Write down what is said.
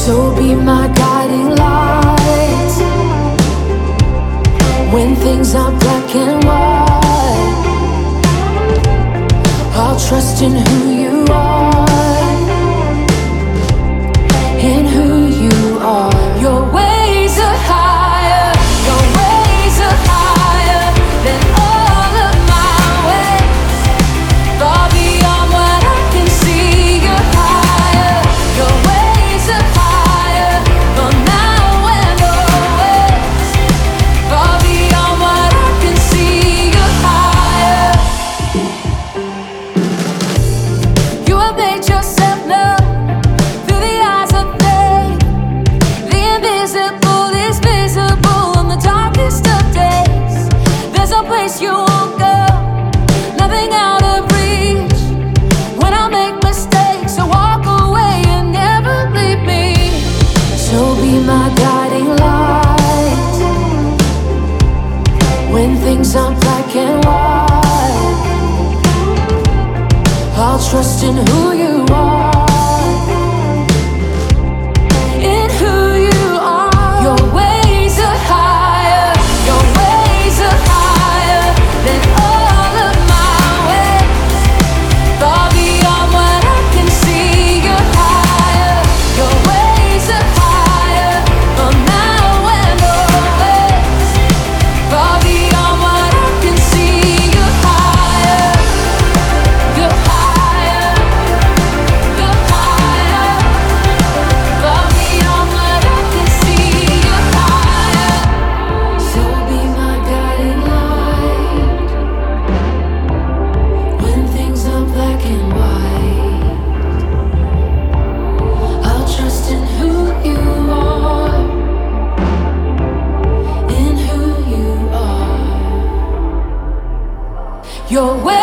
So be my guiding light when things are black and white. I'll trust in who you are, in who you are. Your ways are higher, your ways are higher than all of my ways. Far beyond what I can see, you're higher. Your ways are higher from now and always. Far beyond what I can see, you're higher. You have made yourself known through the eyes of faith. The invisible is visible on the darkest of days. There's no place you won't go, nothing out of reach. When I make mistakes, so walk away and never leave me. So be my guiding light when things are black and white. I'll trust in who you are, in who you are. Your ways are higher, your ways are higher than all of my ways. Far beyond what I can see, you're higher. Your ways are higher from now and always. Far beyond what I can see, you're higher. You're higher, you're higher. Far beyond what I can see, you're higher. So be my guiding light when things are black and white. I'll trust in who you are, in who you are. Your way